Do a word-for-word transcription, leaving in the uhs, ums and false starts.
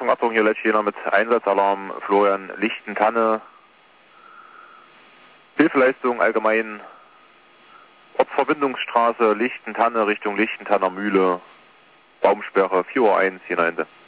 Achtung, Achtung, hier lädt jeder mit Einsatzalarm, Florian, Lichtentanne, Hilfeleistung allgemein, Ortsverbindungsstraße, Lichtentanne Richtung Lichtentanner Mühle, Baumsperre, vier Uhr eins, hier in der Ende.